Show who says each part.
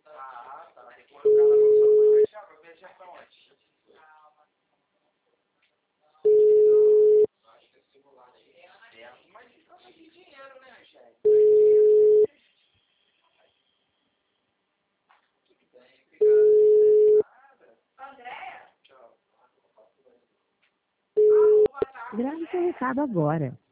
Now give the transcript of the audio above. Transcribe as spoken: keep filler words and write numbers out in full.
Speaker 1: Ah, tá. Tem que colocar na sua viajar, vai viajar pra onde? Acho que é simulado aí. É, mas fica de dinheiro, né, gente? Tudo bem, obrigado. Nada. Andréia? Tchau.
Speaker 2: Grave seu recado agora.